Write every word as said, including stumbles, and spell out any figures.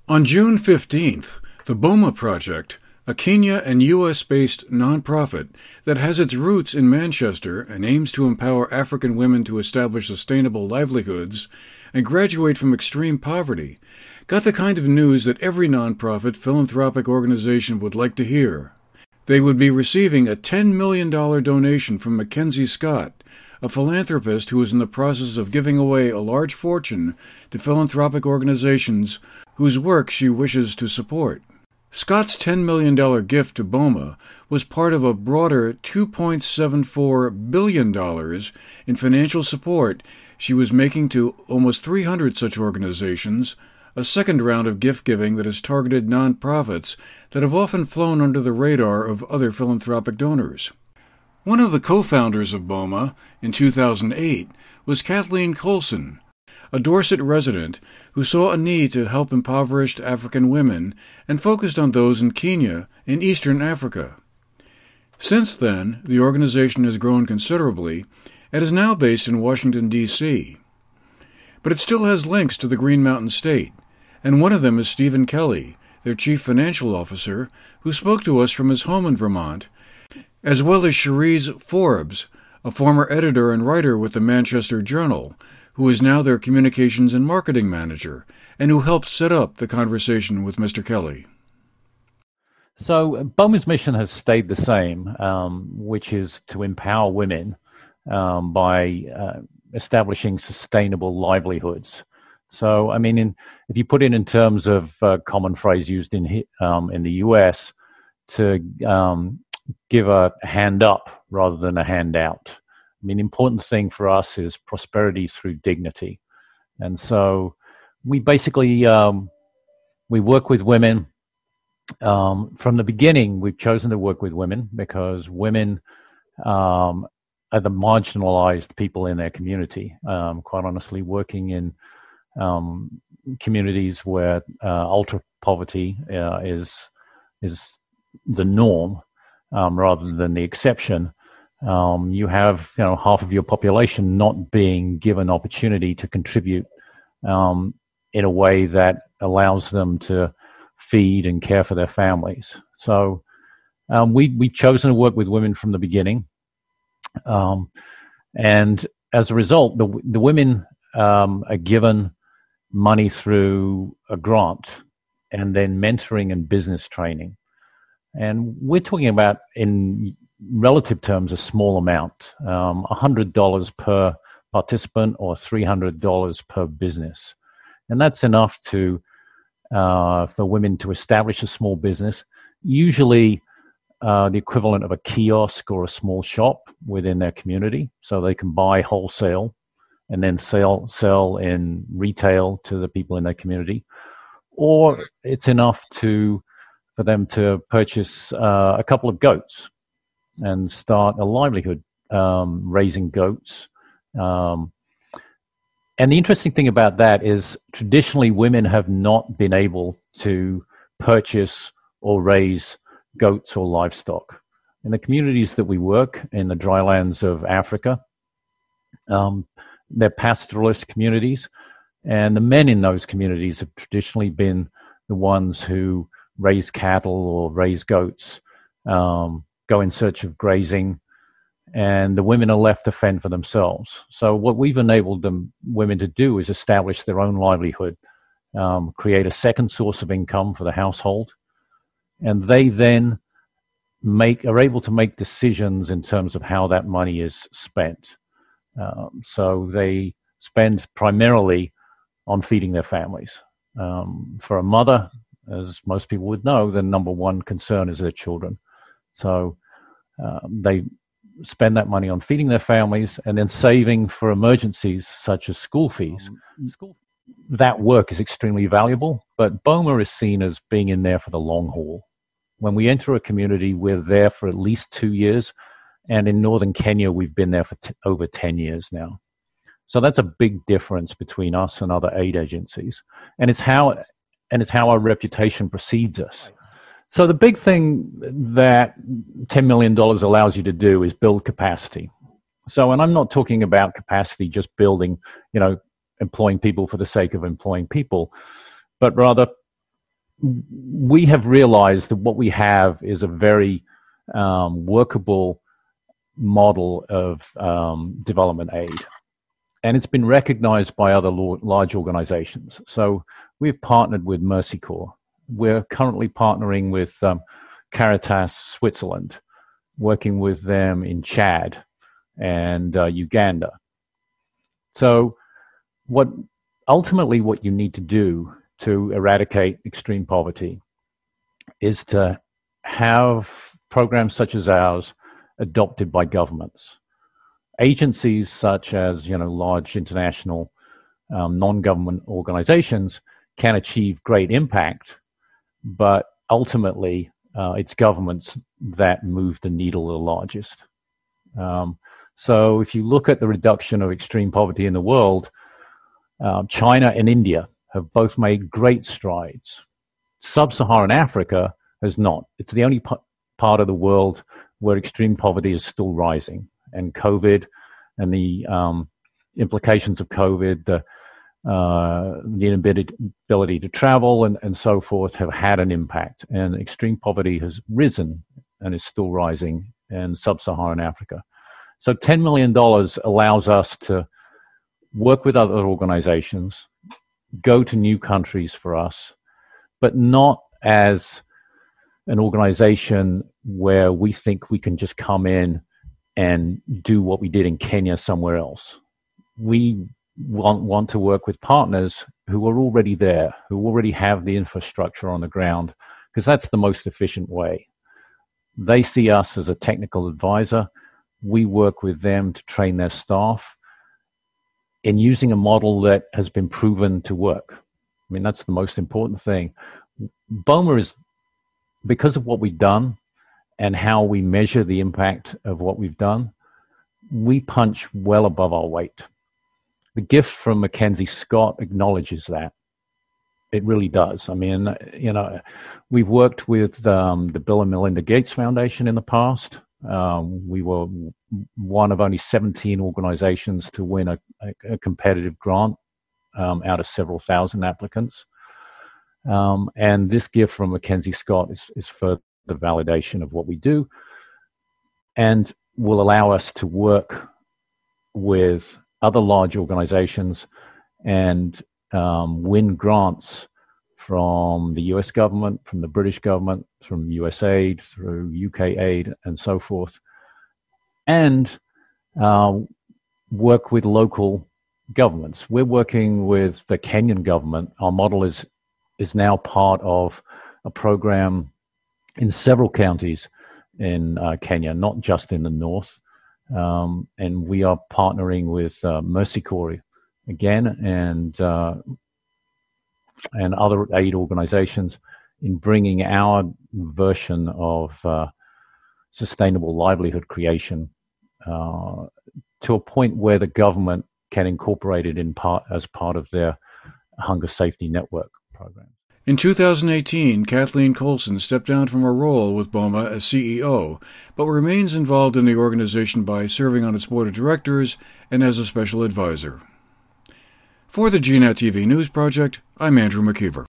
On June fifteenth, the BOMA Project, a Kenya and U S-based nonprofit that has its roots in Manchester and aims to empower African women to establish sustainable livelihoods and graduate from extreme poverty, got the kind of news that every nonprofit philanthropic organization would like to hear. They would be receiving a ten million dollars donation from Mackenzie Scott, a philanthropist who is in the process of giving away a large fortune to philanthropic organizations whose work she wishes to support. Scott's ten million dollars gift to BOMA was part of a broader two point seven four billion dollars in financial support she was making to almost three hundred such organizations, a second round of gift-giving that has targeted nonprofits that have often flown under the radar of other philanthropic donors. One of the co-founders of BOMA in two thousand eight was Kathleen Colson, a Dorset resident who saw a need to help impoverished African women and focused on those in Kenya and Eastern Africa. Since then, the organization has grown considerably and is now based in Washington, D C But it still has links to the Green Mountain State, and one of them is Stephen Kelly, their chief financial officer, who spoke to us from his home in Vermont, as well as Cherise Forbes, a former editor and writer with the Manchester Journal, who is now their communications and marketing manager, and who helped set up the conversation with Mister Kelly. So BOMA's mission has stayed the same, um, which is to empower women um, by uh, establishing sustainable livelihoods. So, I mean, in, if you put it in terms of a common phrase used in um, in the U S, to um, give a hand up rather than a handout. I mean, the important thing for us is prosperity through dignity. And so we basically, um, we work with women. Um, from the beginning, we've chosen to work with women because women um, are the marginalized people in their community. Um, quite honestly, working in um, communities where uh, ultra poverty uh, is is the norm um, rather than the exception. Um, you have, you know, half of your population not being given opportunity to contribute um, in a way that allows them to feed and care for their families. So um, we we've chosen to work with women from the beginning, um, and as a result, the the women um, are given money through a grant, and then mentoring and business training. And we're talking about, in relative terms, a small amount, um, one hundred dollars per participant or three hundred dollars per business. And that's enough to uh, for women to establish a small business, usually uh, the equivalent of a kiosk or a small shop within their community, so they can buy wholesale and then sell sell in retail to the people in their community. Or it's enough to for them to purchase uh, a couple of goats and start a livelihood um, raising goats. Um, and the interesting thing about that is traditionally women have not been able to purchase or raise goats or livestock. In the communities that we work in the drylands of Africa, um, they're pastoralist communities, and the men in those communities have traditionally been the ones who raise cattle or raise goats, um, go in search of grazing, and the women are left to fend for themselves. So what we've enabled them women to do is establish their own livelihood, um, create a second source of income for the household, and they then make are able to make decisions in terms of how that money is spent. Um, so they spend primarily on feeding their families. Um, for a mother, as most people would know, the number one concern is their children. So um, they spend that money on feeding their families and then saving for emergencies such as school fees. Um, school, that work is extremely valuable, but BOMA is seen as being in there for the long haul. When we enter a community, we're there for at least two years. And in northern Kenya, we've been there for t- over ten years now. So that's a big difference between us and other aid agencies. And it's how and it's how our reputation precedes us. So the big thing that ten million dollars allows you to do is build capacity. So, and I'm not talking about capacity just building, you know, employing people for the sake of employing people, but rather we have realized that what we have is a very um, workable model of um, development aid. And it's been recognized by other large organizations. So we've partnered with Mercy Corps. We're currently partnering with um, Caritas Switzerland, working with them in Chad and uh, Uganda. So what ultimately what you need to do to eradicate extreme poverty is to have programs such as ours adopted by governments. Agencies such as, you know, large international um, non-government organizations can achieve great impact, but ultimately uh, it's governments that move the needle the largest. Um, so if you look at the reduction of extreme poverty in the world, uh, China and India have both made great strides. Sub-Saharan Africa has not. It's the only p- part of the world where extreme poverty is still rising. And COVID and the um, implications of COVID, the, uh, the inability to travel and, and so forth have had an impact. And extreme poverty has risen and is still rising in Sub-Saharan Africa. So ten million dollars allows us to work with other organizations, go to new countries for us, but not as an organization where we think we can just come in and do what we did in Kenya somewhere else. We want, want to work with partners who are already there, who already have the infrastructure on the ground, because that's the most efficient way. They see us as a technical advisor. We work with them to train their staff in using a model that has been proven to work. I mean, that's the most important thing. BOMA is, because of what we've done and how we measure the impact of what we've done, we punch well above our weight. The gift from Mackenzie Scott acknowledges that. It really does. I mean, you know, we've worked with um, the Bill and Melinda Gates Foundation in the past. Um, we were one of only seventeen organizations to win a, a, a competitive grant um, out of several thousand applicants. Um, and this gift from Mackenzie Scott is, is further validation of what we do and will allow us to work with other large organizations and um, win grants from the U S government, from the British government, from U S A I D, through U K aid, and so forth, and uh, work with local governments. We're working with the Kenyan government. Our model is is now part of a program in several counties in uh, Kenya, not just in the north. Um, and we are partnering with uh, Mercy Corps again and uh, and other aid organizations in bringing our version of uh, sustainable livelihood creation uh, to a point where the government can incorporate it in part as part of their hunger safety network program. In two thousand eighteen, Kathleen Colson stepped down from her role with BOMA as C E O, but remains involved in the organization by serving on its board of directors and as a special advisor. For the G NET T V News Project, I'm Andrew McKeever.